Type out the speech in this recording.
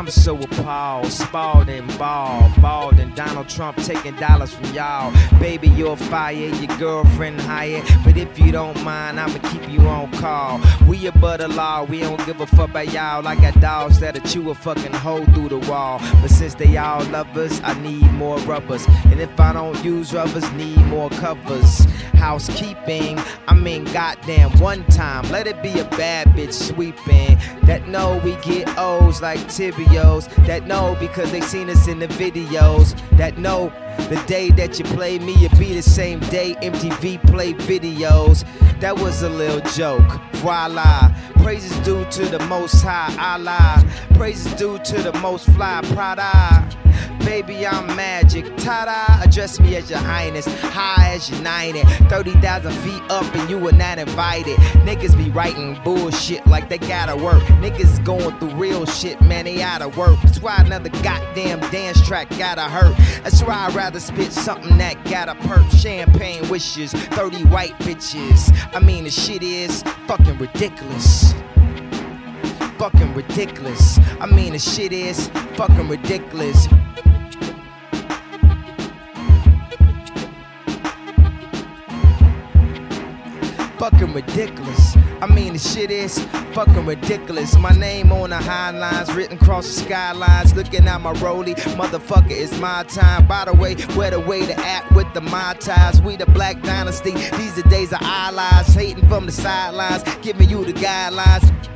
I'm so appalled, spalled and bald and Donald Trump taking dollars from y'all. Baby, you're fire, your girlfriend hired, but if you don't mind, I'ma keep you on call. We above the law, we don't give a fuck about y'all. I got dogs that'll chew a fucking hole through the wall, but since they all love us, I need more rubbers, and if I don't use rubbers, need more covers. Housekeeping, I mean goddamn one time, let it be a bad bitch sweeping, that know we get O's like Tibios, that know because they seen us in the videos, that know the day that you play me, it'll be the same day MTV play videos. That was a little joke, voila. Praises due to the most high, Allah. Praises due to the most fly, Prada. Baby, I'm magic, ta-da. Address me as your highness, high as your 90, 30,000 feet up and you were not invited. Niggas be writing bullshit like they gotta work. Niggas going through real shit, man, they outta work. That's why another goddamn dance track gotta hurt. That's why I'd rather spit something that gotta perk. Champagne wishes, 30 white bitches. I mean, the shit is fucking ridiculous. Fucking ridiculous. I mean, the shit is fucking ridiculous. Fucking ridiculous. I mean, the shit is fucking ridiculous. My name on the high lines, written across the skylines. Looking at my rollie, motherfucker, it's my time. By the way, where the way to act with the my ties. We the Black Dynasty. These are days of allies, hating from the sidelines, giving you the guidelines.